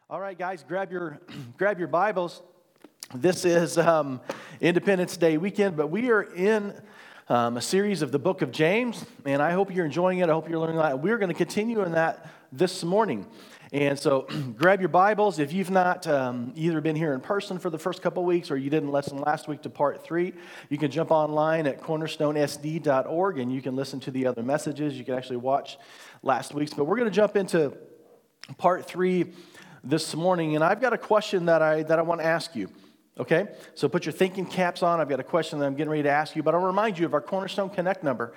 All right, guys, grab your grab your Bibles. This is Independence Day weekend, but we are in a series of the book of James, and I hope you're enjoying it. I hope you're learning a lot. We're going to continue in that this morning. And so grab your Bibles. If you've not either been here in person for the first couple of weeks or you didn't listen last week to part 3, you can jump online at cornerstonesd.org and you can listen to the other messages. You can actually watch last week's. But we're going to jump into part 3 this morning, and I've got a question that I want to ask you. Okay, so put your thinking caps on. I've got a question that I'm getting ready to ask you, but I'll remind you of our Cornerstone Connect number,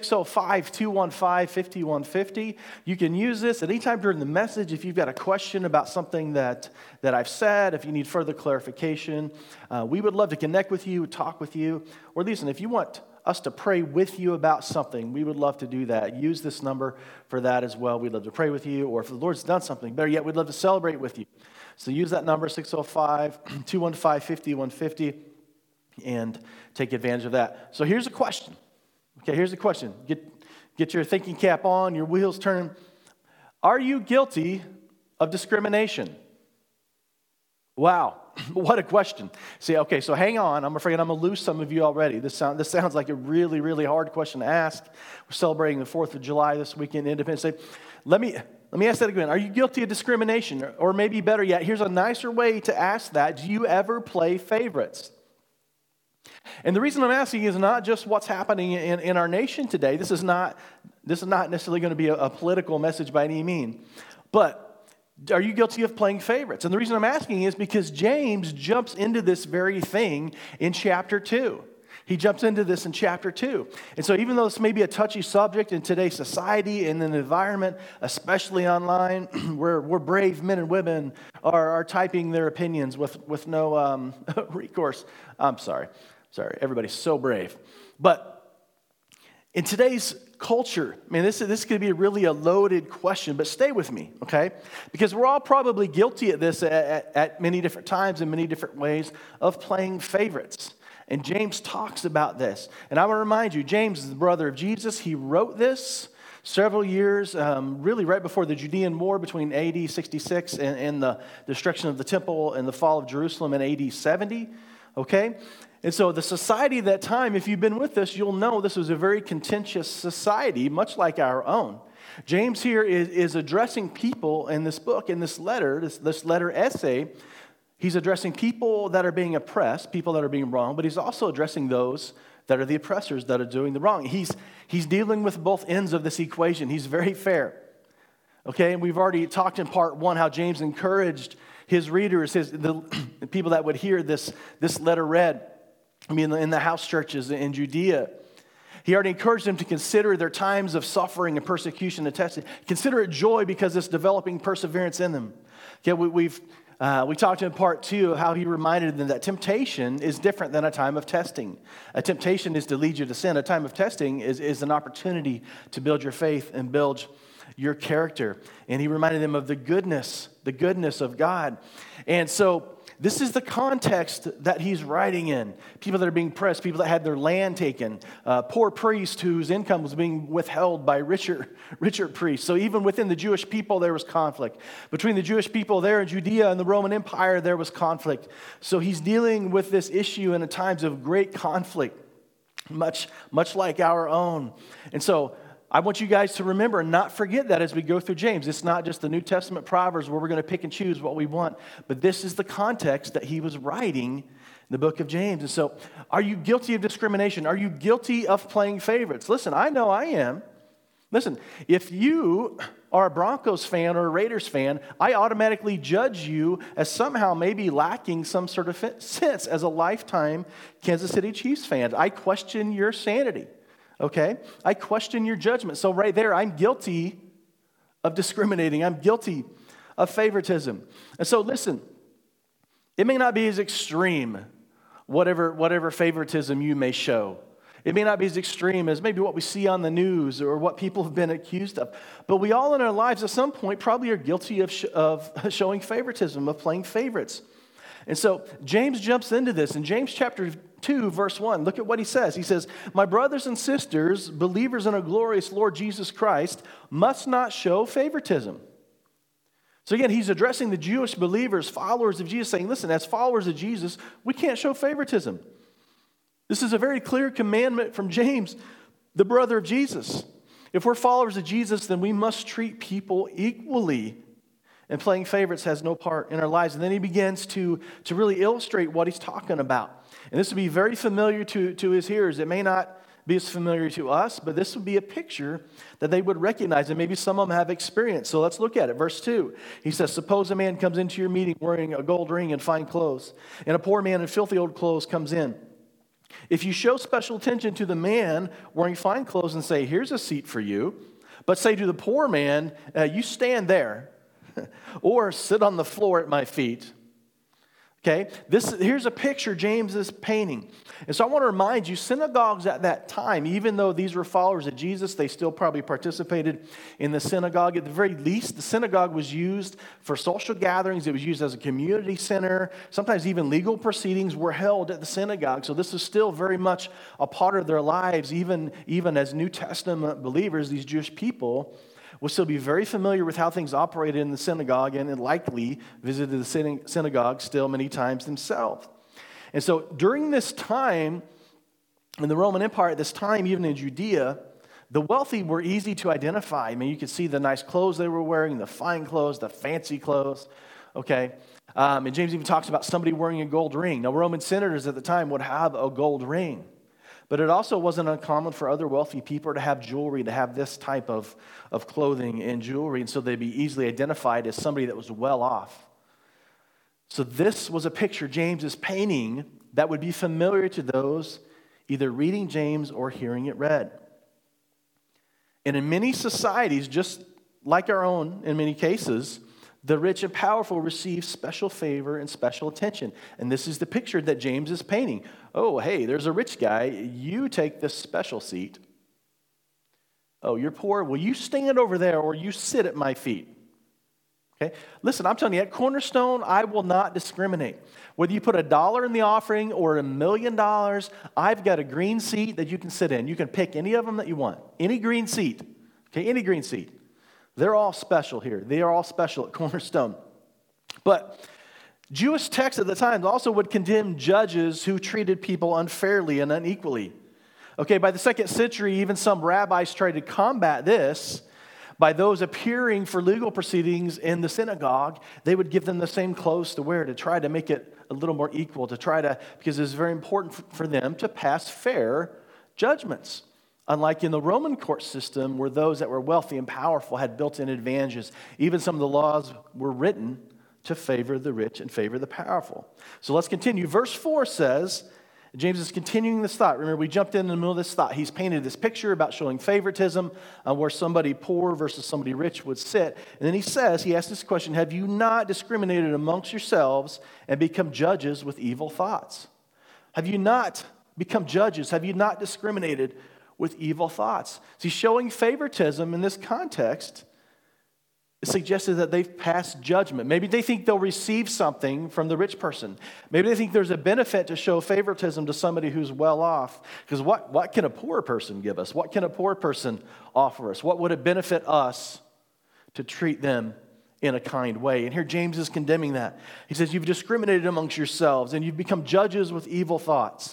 605-215-5150. You can use this at any time during the message if you've got a question about something that I've said, if you need further clarification. We would love to connect with you, talk with you, or listen, if you want us to pray with you about something, we would love to do that. Use this number for that as well. We'd love to pray with you, or if the Lord's done something, better yet, we'd love to celebrate with you. So use that number, 605-215-5150, and take advantage of that. So here's a question. Okay, here's a question. Get your thinking cap on, your wheels turning. Are you guilty of discrimination? Wow, what a question. See, okay, so hang on. I'm afraid I'm going to lose some of you already. This sounds like a really, really hard question to ask. We're celebrating the 4th of July this weekend, Independence Day. Let me ask that again. Are you guilty of discrimination? Or maybe better yet, here's a nicer way to ask that. Do you ever play favorites? And the reason I'm asking is not just what's happening in our nation today. This is not necessarily going to be a political message by any means. But are you guilty of playing favorites? And the reason I'm asking is because James jumps into this very thing in chapter 2. He jumps into this in chapter 2. And so even though this may be a touchy subject in today's society and in the environment, especially online, where brave men and women are typing their opinions with no recourse. I'm sorry, everybody's so brave. But in today's culture, I mean, this could be really a loaded question, but stay with me, okay? Because we're all probably guilty at this at many different times in many different ways of playing favorites. And James talks about this. And I want to remind you, James is the brother of Jesus. He wrote this several years, really right before the Judean War between AD 66 and the destruction of the temple and the fall of Jerusalem in AD 70, okay? And so the society at that time, if you've been with us, you'll know this was a very contentious society, much like our own. James here is addressing people in this book, in this letter, this letter essay. He's addressing people that are being oppressed, people that are being wronged, but he's also addressing those that are the oppressors that are doing the wrong. He's dealing with both ends of this equation. He's very fair. Okay, and we've already talked in part 1 how James encouraged his readers, the people that would hear this letter read, in the house churches in Judea. He already encouraged them to consider their times of suffering and persecution and testing. Consider it joy because it's developing perseverance in them. Okay, we talked in part 2 how he reminded them that temptation is different than a time of testing. A temptation is to lead you to sin. A time of testing is an opportunity to build your faith and build your character. And he reminded them of the goodness of God. And so this is the context that he's writing in. People that are being pressed, people that had their land taken, poor priests whose income was being withheld by richer priests. So even within the Jewish people, there was conflict. Between the Jewish people there in Judea and the Roman Empire, there was conflict. So he's dealing with this issue in times of great conflict, much like our own. And so I want you guys to remember and not forget that as we go through James. It's not just the New Testament Proverbs where we're going to pick and choose what we want, but this is the context that he was writing in the book of James. And so, are you guilty of discrimination? Are you guilty of playing favorites? Listen, I know I am. Listen, if you are a Broncos fan or a Raiders fan, I automatically judge you as somehow maybe lacking some sort of sense as a lifetime Kansas City Chiefs fan. I question your sanity. Okay? I question your judgment. So right there, I'm guilty of discriminating. I'm guilty of favoritism. And so listen, it may not be as extreme, whatever favoritism you may show. It may not be as extreme as maybe what we see on the news or what people have been accused of. But we all in our lives at some point probably are guilty of showing favoritism, of playing favorites. And so James jumps into this in James chapter 2, verse 1. Look at what he says. He says, "My brothers and sisters, believers in our glorious Lord Jesus Christ, must not show favoritism." So again, he's addressing the Jewish believers, followers of Jesus, saying, listen, as followers of Jesus, we can't show favoritism. This is a very clear commandment from James, the brother of Jesus. If we're followers of Jesus, then we must treat people equally. And playing favorites has no part in our lives. And then he begins to really illustrate what he's talking about. And this would be very familiar to his hearers. It may not be as familiar to us, but this would be a picture that they would recognize, and maybe some of them have experienced. So let's look at it. Verse 2, he says, suppose a man comes into your meeting wearing a gold ring and fine clothes, and a poor man in filthy old clothes comes in. If you show special attention to the man wearing fine clothes and say, here's a seat for you, but say to the poor man, you stand there, or sit on the floor at my feet. Okay, here's a picture James is painting. And so I want to remind you, synagogues at that time, even though these were followers of Jesus, they still probably participated in the synagogue. At the very least, the synagogue was used for social gatherings. It was used as a community center. Sometimes even legal proceedings were held at the synagogue. So this is still very much a part of their lives, even as New Testament believers, these Jewish people will still be very familiar with how things operated in the synagogue and likely visited the synagogue still many times themselves. And so during this time, in the Roman Empire, at this time, even in Judea, the wealthy were easy to identify. I mean, you could see the nice clothes they were wearing, the fine clothes, the fancy clothes, okay? And James even talks about somebody wearing a gold ring. Now, Roman senators at the time would have a gold ring. But it also wasn't uncommon for other wealthy people to have jewelry, to have this type of clothing and jewelry, and so they'd be easily identified as somebody that was well off. So this was a picture James is painting that would be familiar to those either reading James or hearing it read. And in many societies, just like our own in many cases, the rich and powerful receive special favor and special attention. And this is the picture that James is painting. Oh, hey, there's a rich guy. You take this special seat. Oh, you're poor. Well, you stand over there or you sit at my feet. Okay? Listen, I'm telling you, at Cornerstone, I will not discriminate. Whether you put $1 in the offering or $1 million, I've got a green seat that you can sit in. You can pick any of them that you want. Any green seat. Okay, any green seat. They're all special here. They are all special at Cornerstone. But Jewish texts at the time also would condemn judges who treated people unfairly and unequally. Okay, by the 2nd century, even some rabbis tried to combat this by those appearing for legal proceedings in the synagogue. They would give them the same clothes to wear to try to make it a little more equal, because it's very important for them to pass fair judgments. Unlike in the Roman court system, where those that were wealthy and powerful had built-in advantages. Even some of the laws were written to favor the rich and favor the powerful. So let's continue. Verse 4 says, James is continuing this thought. Remember, we jumped in the middle of this thought. He's painted this picture about showing favoritism, where somebody poor versus somebody rich would sit. And then he asks this question, have you not discriminated amongst yourselves and become judges with evil thoughts? Have you not become judges? Have you not discriminated with evil thoughts? See, showing favoritism in this context suggested that they've passed judgment. Maybe they think they'll receive something from the rich person. Maybe they think there's a benefit to show favoritism to somebody who's well off. Because what can a poor person give us? What can a poor person offer us? What would it benefit us to treat them in a kind way? And here James is condemning that. He says, you've discriminated amongst yourselves and you've become judges with evil thoughts.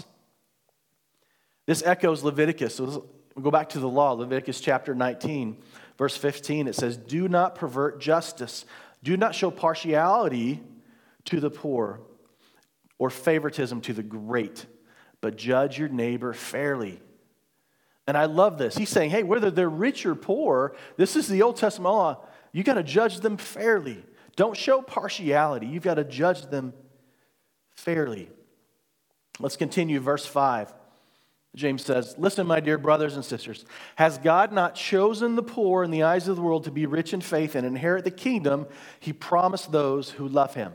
This echoes Leviticus. So we'll go back to the law, Leviticus chapter 19, verse 15. It says, do not pervert justice. Do not show partiality to the poor or favoritism to the great, but judge your neighbor fairly. And I love this. He's saying, hey, whether they're rich or poor, this is the Old Testament law. You got to judge them fairly. Don't show partiality. You've got to judge them fairly. Let's continue, verse 5. James says, listen, my dear brothers and sisters, has God not chosen the poor in the eyes of the world to be rich in faith and inherit the kingdom he promised those who love him?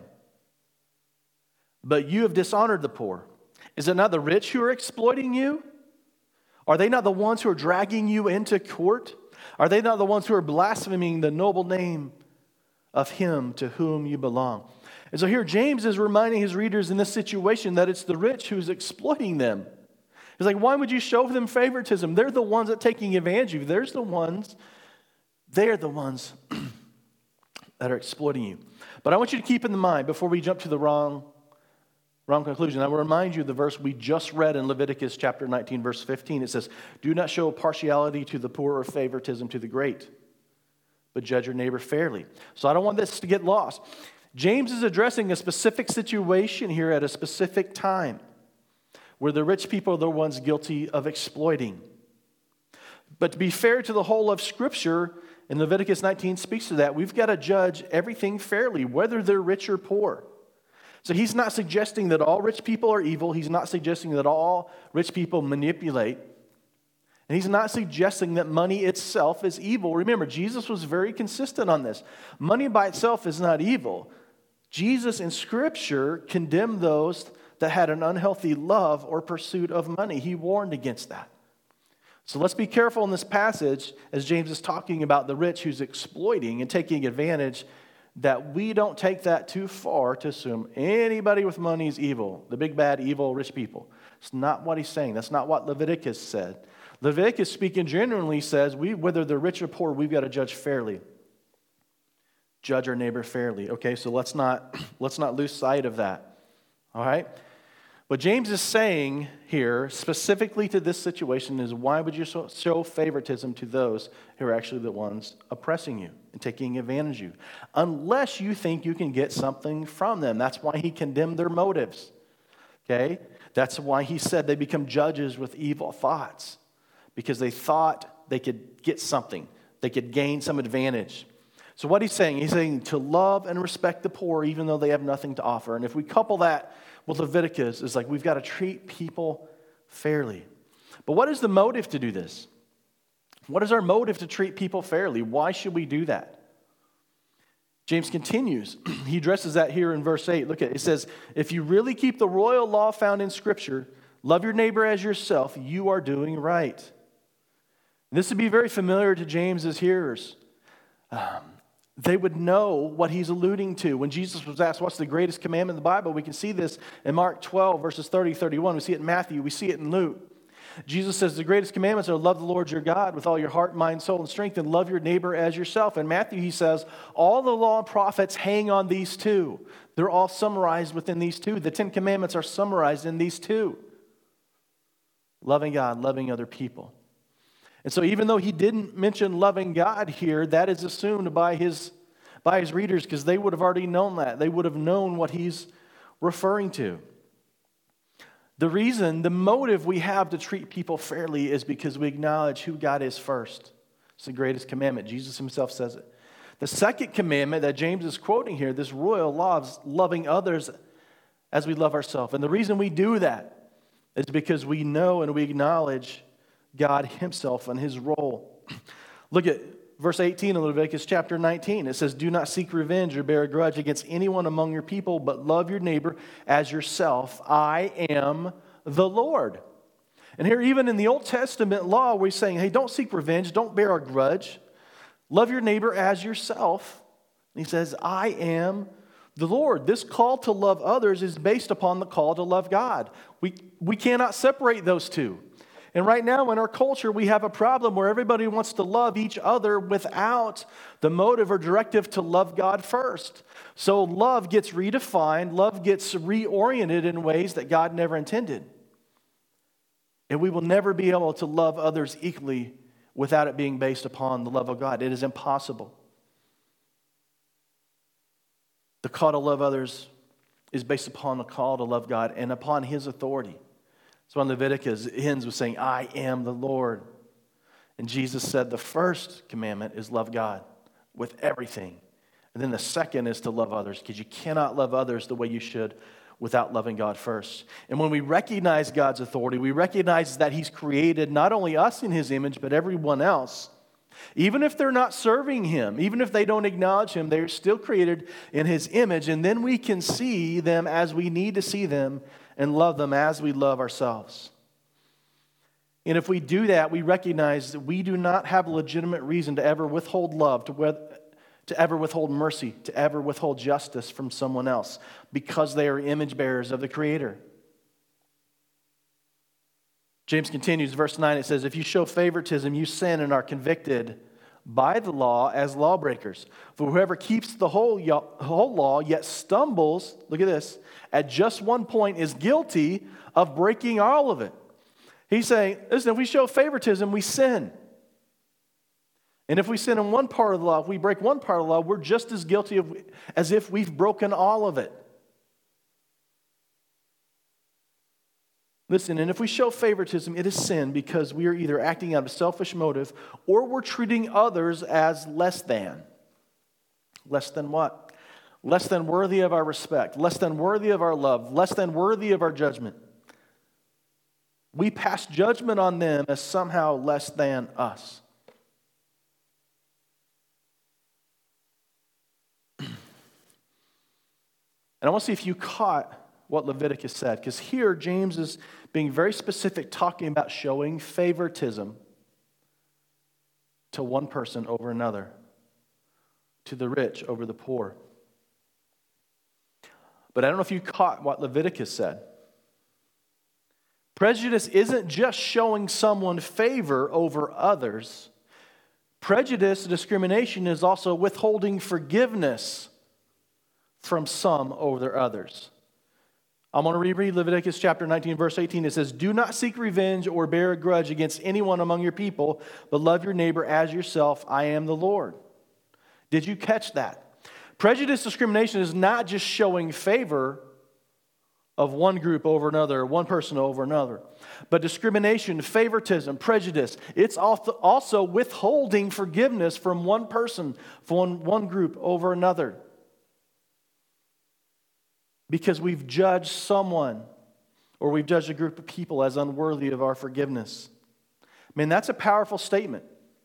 But you have dishonored the poor. Is it not the rich who are exploiting you? Are they not the ones who are dragging you into court? Are they not the ones who are blaspheming the noble name of him to whom you belong? And so here James is reminding his readers in this situation that it's the rich who's exploiting them. He's like, why would you show them favoritism? They're the ones that are taking advantage of you. They're the ones that are exploiting you. But I want you to keep in mind, before we jump to the wrong conclusion, I will remind you of the verse we just read in Leviticus chapter 19, verse 15. It says, "Do not show partiality to the poor or favoritism to the great, but judge your neighbor fairly." So I don't want this to get lost. James is addressing a specific situation here at a specific time where the rich people are the ones guilty of exploiting. But to be fair to the whole of Scripture, and Leviticus 19 speaks to that, we've got to judge everything fairly, whether they're rich or poor. So he's not suggesting that all rich people are evil. He's not suggesting that all rich people manipulate. And he's not suggesting that money itself is evil. Remember, Jesus was very consistent on this. Money by itself is not evil. Jesus in Scripture condemned those that had an unhealthy love or pursuit of money. He warned against that. So let's be careful in this passage as James is talking about the rich who's exploiting and taking advantage, that we don't take that too far to assume anybody with money is evil, the big bad evil rich people. It's not what he's saying. That's not what Leviticus said. Leviticus, speaking generally, says whether they're rich or poor, we've got to judge fairly. Judge our neighbor fairly. Okay, so let's not lose sight of that. All right? What James is saying here, specifically to this situation, is why would you show favoritism to those who are actually the ones oppressing you and taking advantage of you? Unless you think you can get something from them. That's why he condemned their motives. Okay? That's why he said they become judges with evil thoughts. Because they thought they could get something. They could gain some advantage. So what he's saying to love and respect the poor even though they have nothing to offer. And if we couple that with Leviticus, it's like we've got to treat people fairly. But what is the motive to do this? What is our motive to treat people fairly? Why should we do that? James continues. He addresses that here in verse 8. Look at it. It says, "If you really keep the royal law found in Scripture, love your neighbor as yourself, you are doing right." This would be very familiar to James's hearers. They would know what he's alluding to. When Jesus was asked, what's the greatest commandment in the Bible? We can see this in Mark 12, verses 30, 31. We see it in Matthew. We see it in Luke. Jesus says the greatest commandments are love the Lord your God with all your heart, mind, soul, and strength, and love your neighbor as yourself. In Matthew, he says, all the law and prophets hang on these two. They're all summarized within these two. The 10 commandments are summarized in these two. Loving God, loving other people. And so even though he didn't mention loving God here, that is assumed by his readers because they would have already known that. They would have known what he's referring to. The reason, the motive we have to treat people fairly is because we acknowledge who God is first. It's the greatest commandment. Jesus himself says it. The second commandment that James is quoting here, this royal law of loving others as we love ourselves. And the reason we do that is because we know and we acknowledge God himself and his role. Look at verse 18 of Leviticus chapter 19. It says, "Do not seek revenge or bear a grudge against anyone among your people, but love your neighbor as yourself. I am the Lord." And here, even in the Old Testament law, we're saying, hey, don't seek revenge, don't bear a grudge. Love your neighbor as yourself. And he says, I am the Lord. This call to love others is based upon the call to love God. We cannot separate those two. And right now in our culture, we have a problem where everybody wants to love each other without the motive or directive to love God first. So love gets redefined, love gets reoriented in ways that God never intended. And we will never be able to love others equally without it being based upon the love of God. It is impossible. The call to love others is based upon the call to love God and upon his authority. So in Leviticus, it ends with saying, I am the Lord. And Jesus said the first commandment is love God with everything. And then the second is to love others, because you cannot love others the way you should without loving God first. And when we recognize God's authority, we recognize that he's created not only us in his image, but everyone else. Even if they're not serving him, even if they don't acknowledge him, they're still created in his image. And then we can see them as we need to see them and love them as we love ourselves. And if we do that, we recognize that we do not have a legitimate reason to ever withhold love, to ever withhold mercy, to ever withhold justice from someone else, because they are image bearers of the Creator. James continues, verse 9, it says, if you show favoritism, you sin and are convicted by the law as lawbreakers. For whoever keeps the whole law yet stumbles, look at this, at just one point is guilty of breaking all of it. He's saying, listen, if we show favoritism, we sin. And if we sin in one part of the law, if we break one part of the law, we're just as guilty as if we've broken all of it. Listen, and if we show favoritism, it is sin because we are either acting out of selfish motive or we're treating others as less than. Less than what? Less than worthy of our respect, less than worthy of our love, less than worthy of our judgment. We pass judgment on them as somehow less than us. And I want to see if you caught what Leviticus said, because here James is being very specific, talking about showing favoritism to one person over another, to the rich over the poor. But I don't know if you caught what Leviticus said. Prejudice isn't just showing someone favor over others. Prejudice, discrimination, is also withholding forgiveness from some over others. I'm going to reread Leviticus chapter 19, verse 18. It says, "Do not seek revenge or bear a grudge against anyone among your people, but love your neighbor as yourself. I am the Lord." Did you catch that? Prejudice discrimination is not just showing favor of one group over another, one person over another. But discrimination, favoritism, prejudice, it's also withholding forgiveness from one person, from one group over another. Because we've judged someone or we've judged a group of people as unworthy of our forgiveness. Man, that's a powerful statement.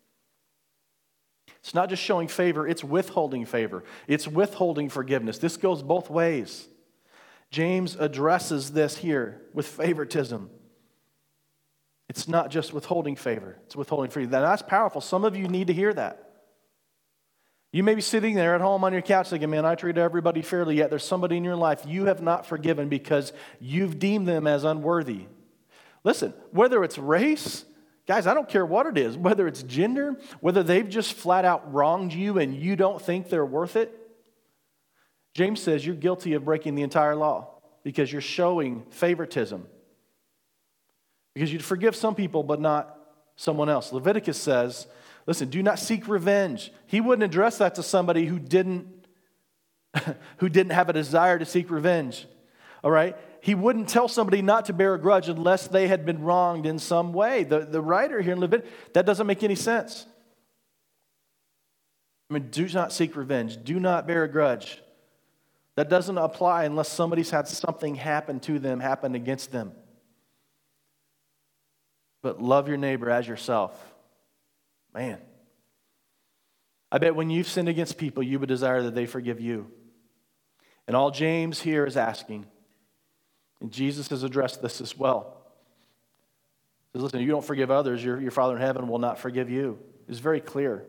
It's not just showing favor, it's withholding favor. It's withholding forgiveness. This goes both ways. James addresses this here with favoritism. It's not just withholding favor, it's withholding forgiveness. Now, that's powerful. Some of you need to hear that. You may be sitting there at home on your couch thinking, man, I treat everybody fairly, yet there's somebody in your life you have not forgiven because you've deemed them as unworthy. Listen, whether it's race, guys, I don't care what it is, whether it's gender, whether they've just flat out wronged you and you don't think they're worth it, James says you're guilty of breaking the entire law because you're showing favoritism. Because you'd forgive some people but not someone else. Leviticus says, listen, do not seek revenge. He wouldn't address that to somebody who didn't have a desire to seek revenge. All right? He wouldn't tell somebody not to bear a grudge unless they had been wronged in some way. The writer here in Leviticus, that doesn't make any sense. I mean, do not seek revenge. Do not bear a grudge. That doesn't apply unless somebody's had something happen to them, happen against them. But love your neighbor as yourself. Man, I bet when you've sinned against people, you would desire that they forgive you. And all James here is asking, and Jesus has addressed this as well. He says, listen, if you don't forgive others, your Father in heaven will not forgive you. It's very clear.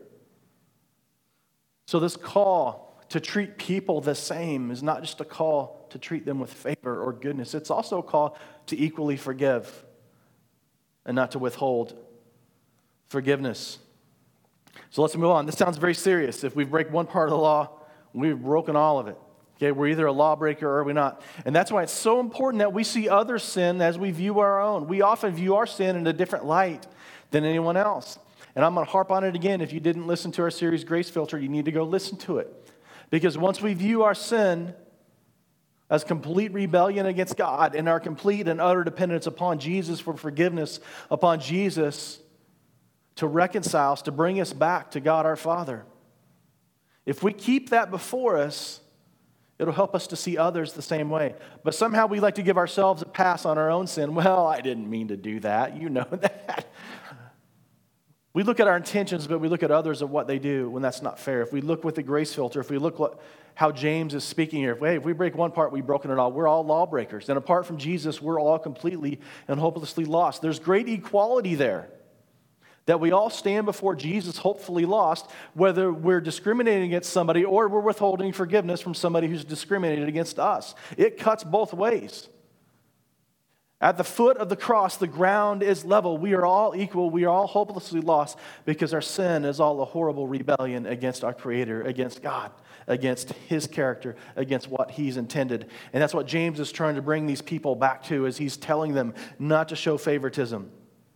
So this call to treat people the same is not just a call to treat them with favor or goodness. It's also a call to equally forgive and not to withhold forgiveness. So let's move on. This sounds very serious. If we break one part of the law, we've broken all of it. Okay, we're either a lawbreaker or we're not. And that's why it's so important that we see others' sin as we view our own. We often view our sin in a different light than anyone else. And I'm going to harp on it again. If you didn't listen to our series, Grace Filter, you need to go listen to it. Because once we view our sin as complete rebellion against God and our complete and utter dependence upon Jesus for forgiveness, upon Jesus to reconcile us, to bring us back to God our Father. If we keep that before us, it'll help us to see others the same way. But somehow we like to give ourselves a pass on our own sin. Well, I didn't mean to do that. You know that. We look at our intentions, but we look at others of what they do when that's not fair. If we look with the grace filter, if we look how James is speaking here, if we break one part, we've broken it all. We're all lawbreakers. And apart from Jesus, we're all completely and hopelessly lost. There's great equality there. That we all stand before Jesus hopefully lost, whether we're discriminating against somebody or we're withholding forgiveness from somebody who's discriminated against us. It cuts both ways. At the foot of the cross, the ground is level. We are all equal. We are all hopelessly lost because our sin is all a horrible rebellion against our Creator, against God, against His character, against what He's intended. And that's what James is trying to bring these people back to, as he's telling them not to show favoritism.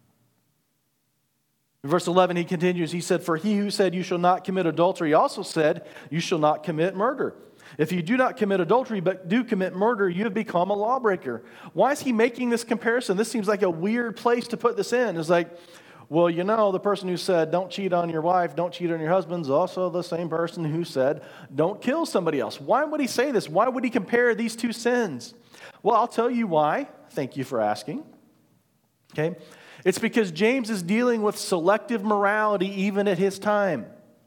In verse 11, he continues, he said, "For he who said you shall not commit adultery also said you shall not commit murder. If you do not commit adultery but do commit murder, you have become a lawbreaker." Why is he making this comparison? This seems like a weird place to put this in. It's like, well, you know, the person who said don't cheat on your wife, don't cheat on your husband is also the same person who said don't kill somebody else. Why would he say this? Why would he compare these two sins? Well, I'll tell you why. Thank you for asking. Okay? It's because James is dealing with selective morality even at his time.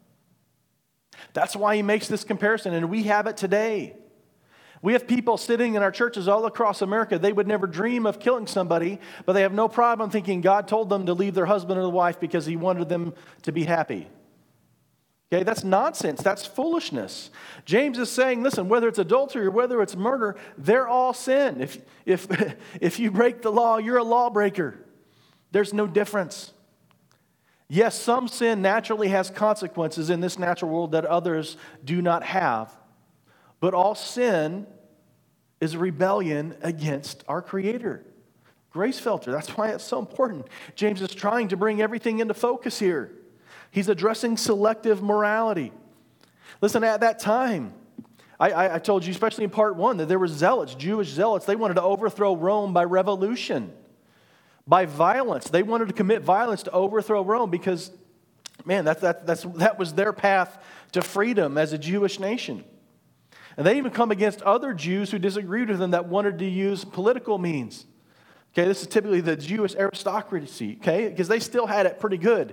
That's why he makes this comparison, and we have it today. We have people sitting in our churches all across America. They would never dream of killing somebody, but they have no problem thinking God told them to leave their husband or their wife because He wanted them to be happy. Okay, that's nonsense. That's foolishness. James is saying, listen, whether it's adultery or whether it's murder, they're all sin. If you break the law, you're a lawbreaker. There's no difference. Yes, some sin naturally has consequences in this natural world that others do not have. But all sin is a rebellion against our Creator. Grace filter, that's why it's so important. James is trying to bring everything into focus here. He's addressing selective morality. Listen, at that time, I told you, especially in part 1, that there were zealots, Jewish zealots. They wanted to overthrow Rome by revolution, by violence. They wanted to commit violence to overthrow Rome because, man, that was their path to freedom as a Jewish nation. And they even come against other Jews who disagreed with them that wanted to use political means. Okay, this is typically the Jewish aristocracy, okay, because they still had it pretty good.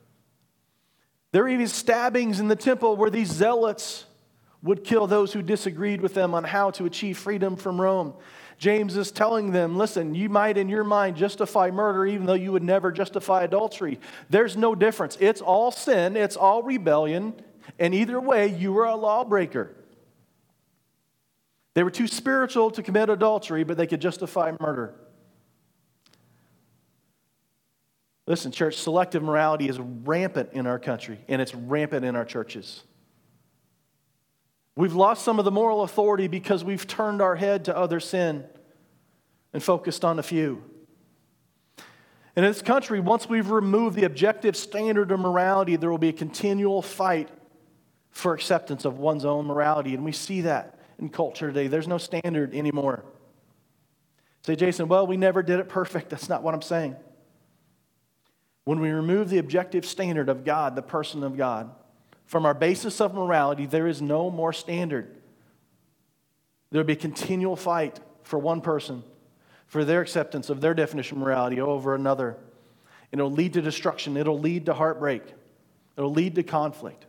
There were even stabbings in the temple where these zealots would kill those who disagreed with them on how to achieve freedom from Rome. James is telling them, listen, you might in your mind justify murder even though you would never justify adultery. There's no difference. It's all sin, it's all rebellion, and either way, you are a lawbreaker. They were too spiritual to commit adultery, but they could justify murder. Listen, church, selective morality is rampant in our country, and it's rampant in our churches. We've lost some of the moral authority because we've turned our head to other sin and focused on a few. In this country, once we've removed the objective standard of morality, there will be a continual fight for acceptance of one's own morality, and we see that in culture today. There's no standard anymore. Say, Jason, well, we never did it perfect. That's not what I'm saying. When we remove the objective standard of God, the person of God, from our basis of morality, there is no more standard. There will be a continual fight for one person, for their acceptance of their definition of morality over another. And it'll lead to destruction. It'll lead to heartbreak. It'll lead to conflict.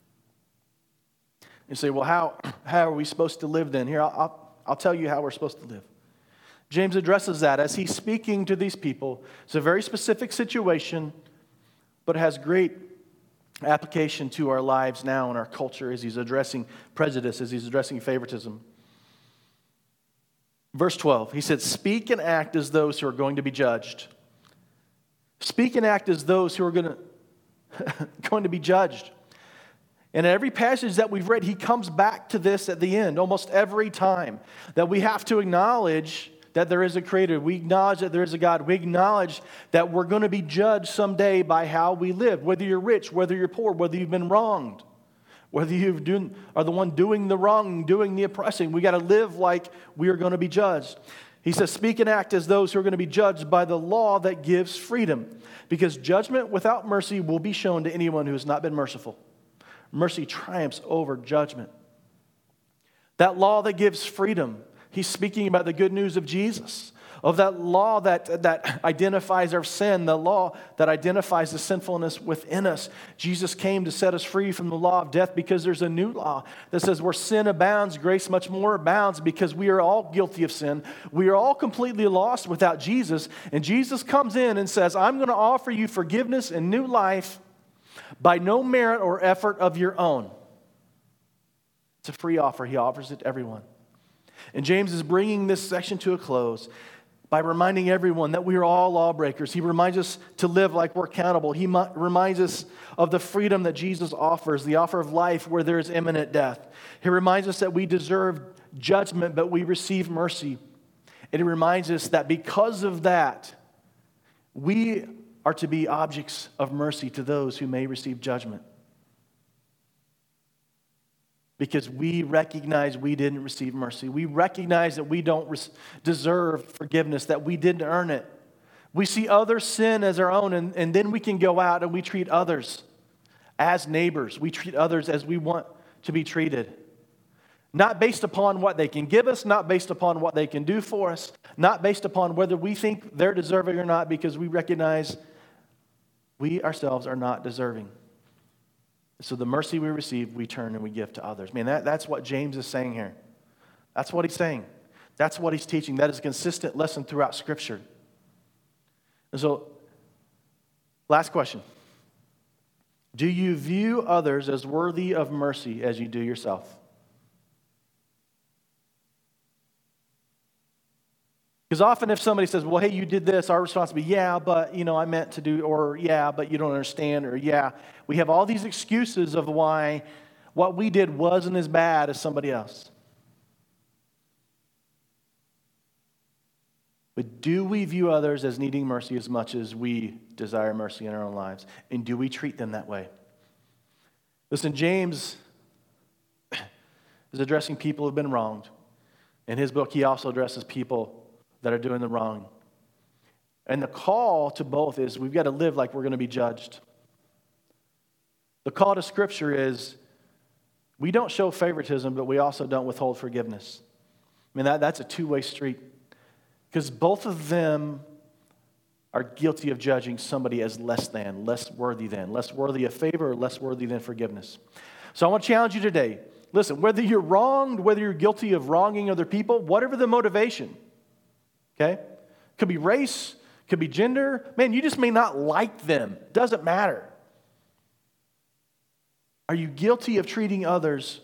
You say, well, how are we supposed to live then? Here, I'll tell you how we're supposed to live. James addresses that as he's speaking to these people. It's a very specific situation, but it has great application to our lives now and our culture as he's addressing prejudice, as he's addressing favoritism. Verse 12, he said, speak and act as those who are going to be judged. Speak and act as those who are going to be judged. And in every passage that we've read, he comes back to this at the end, almost every time, that we have to acknowledge that there is a Creator. We acknowledge that there is a God. We acknowledge that we're going to be judged someday by how we live, whether you're rich, whether you're poor, whether you've been wronged, whether you are the one doing the wrong, doing the oppressing. We got to live like we are going to be judged. He says, speak and act as those who are going to be judged by the law that gives freedom, because judgment without mercy will be shown to anyone who has not been merciful. Mercy triumphs over judgment. That law that gives freedom, he's speaking about the good news of Jesus, of that law that identifies our sin, the law that identifies the sinfulness within us. Jesus came to set us free from the law of death because there's a new law that says where sin abounds, grace much more abounds, because we are all guilty of sin. We are all completely lost without Jesus. And Jesus comes in and says, I'm going to offer you forgiveness and new life by no merit or effort of your own. It's a free offer. He offers it to everyone. And James is bringing this section to a close by reminding everyone that we are all lawbreakers. He reminds us to live like we're accountable. He reminds us of the freedom that Jesus offers, the offer of life where there is imminent death. He reminds us that we deserve judgment, but we receive mercy. And he reminds us that because of that, we are to be objects of mercy to those who may receive judgment. Because we recognize we didn't receive mercy. We recognize that we don't deserve forgiveness, that we didn't earn it. We see other sin as our own, and then we can go out and we treat others as neighbors. We treat others as we want to be treated. Not based upon what they can give us, not based upon what they can do for us, not based upon whether we think they're deserving or not, because we recognize we ourselves are not deserving. So the mercy we receive, we turn and we give to others. Man, that's what James is saying here. That's what he's saying. That's what he's teaching. That is a consistent lesson throughout Scripture. And so, last question. Do you view others as worthy of mercy as you do yourself? Because often if somebody says, well, hey, you did this, our response would be, yeah, but, I meant to do, or yeah, but you don't understand, or yeah. We have all these excuses of why what we did wasn't as bad as somebody else. But do we view others as needing mercy as much as we desire mercy in our own lives? And do we treat them that way? Listen, James is addressing people who have been wronged. In his book, he also addresses people that are doing the wrong. And the call to both is we've got to live like we're going to be judged. The call to Scripture is we don't show favoritism, but we also don't withhold forgiveness. I mean, that's a two-way street. Because both of them are guilty of judging somebody as less than, less worthy than, less worthy of favor or less worthy than forgiveness. So I want to challenge you today. Listen, whether you're wronged, whether you're guilty of wronging other people, whatever the motivation, okay? Could be race, could be gender. Man, you just may not like them. Doesn't matter. Are you guilty of treating others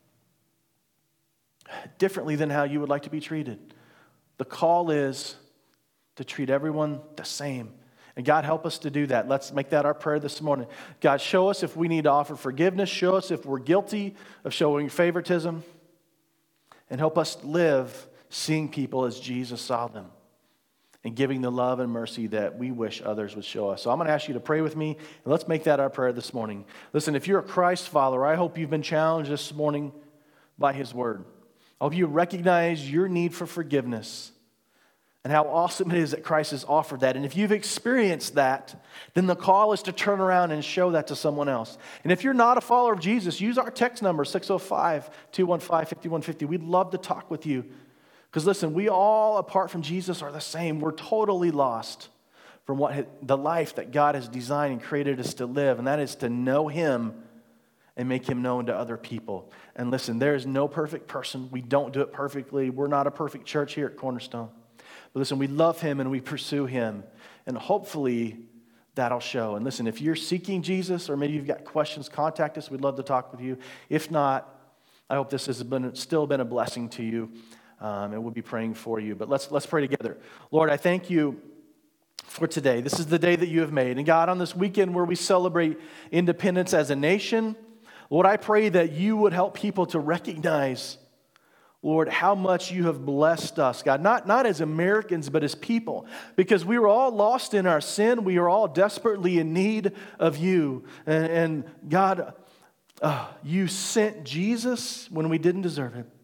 differently than how you would like to be treated? The call is to treat everyone the same. And God, help us to do that. Let's make that our prayer this morning. God, show us if we need to offer forgiveness. Show us if we're guilty of showing favoritism. And help us live seeing people as Jesus saw them and giving the love and mercy that we wish others would show us. So I'm going to ask you to pray with me, and let's make that our prayer this morning. Listen, if you're a Christ follower, I hope you've been challenged this morning by His Word. I hope you recognize your need for forgiveness and how awesome it is that Christ has offered that. And if you've experienced that, then the call is to turn around and show that to someone else. And if you're not a follower of Jesus, use our text number, 605-215-5150. We'd love to talk with you. Because listen, we all, apart from Jesus, are the same. We're totally lost from the life that God has designed and created us to live, and that is to know Him and make Him known to other people. And listen, there is no perfect person. We don't do it perfectly. We're not a perfect church here at Cornerstone. But listen, we love Him and we pursue Him, and hopefully that'll show. And listen, if you're seeking Jesus, or maybe you've got questions, contact us. We'd love to talk with you. If not, I hope this has still been a blessing to you. And we'll be praying for you. But let's pray together. Lord, I thank you for today. This is the day that you have made. And God, on this weekend where we celebrate independence as a nation, Lord, I pray that you would help people to recognize, Lord, how much you have blessed us, God, not as Americans, but as people, because we were all lost in our sin. We are all desperately in need of you. And God, you sent Jesus when we didn't deserve it.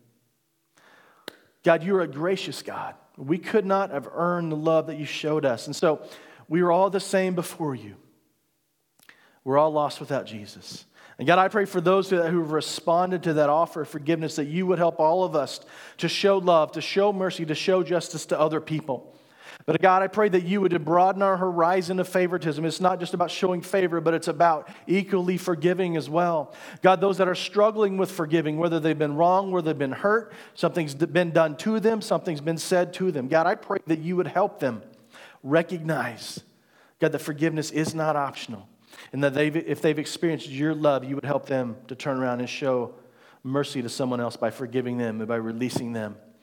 God, you're a gracious God. We could not have earned the love that you showed us. And so we were all the same before you. We're all lost without Jesus. And God, I pray for those who have responded to that offer of forgiveness, that you would help all of us to show love, to show mercy, to show justice to other people. But God, I pray that you would broaden our horizon of favoritism. It's not just about showing favor, but it's about equally forgiving as well. God, those that are struggling with forgiving, whether they've been wrong, whether they've been hurt, something's been done to them, something's been said to them. God, I pray that you would help them recognize, God, that forgiveness is not optional. And that if they've experienced your love, you would help them to turn around and show mercy to someone else by forgiving them and by releasing them.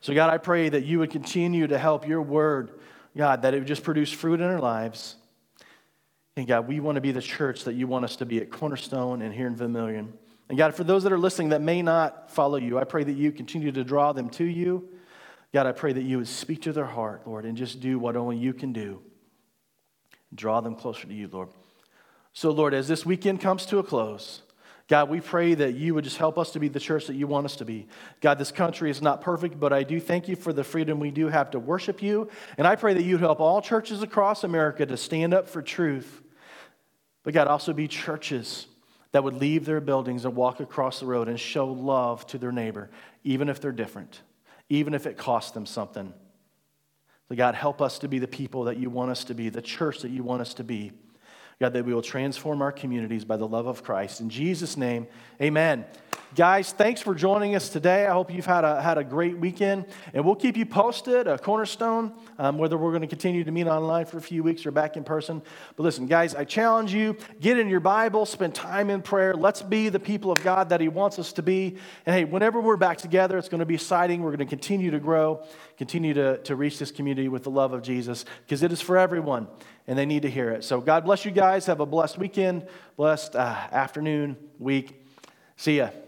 So God, I pray that you would continue to help your word, God, that it would just produce fruit in our lives. And God, we want to be the church that you want us to be at Cornerstone and here in Vermilion. And God, for those that are listening that may not follow you, I pray that you continue to draw them to you. God, I pray that you would speak to their heart, Lord, and just do what only you can do. Draw them closer to you, Lord. So, Lord, as this weekend comes to a close, God, we pray that you would just help us to be the church that you want us to be. God, this country is not perfect, but I do thank you for the freedom we do have to worship you. And I pray that you'd help all churches across America to stand up for truth. But God, also be churches that would leave their buildings and walk across the road and show love to their neighbor, even if they're different, even if it costs them something. So God, help us to be the people that you want us to be, the church that you want us to be. God, that we will transform our communities by the love of Christ. In Jesus' name, amen. Guys, thanks for joining us today. I hope you've had a great weekend. And we'll keep you posted, Cornerstone, whether we're going to continue to meet online for a few weeks or back in person. But listen, guys, I challenge you, get in your Bible, spend time in prayer. Let's be the people of God that he wants us to be. And hey, whenever we're back together, it's going to be exciting. We're going to continue to grow, continue to reach this community with the love of Jesus, because it is for everyone, and they need to hear it. So God bless you guys. Have a blessed weekend, blessed afternoon, week. See ya.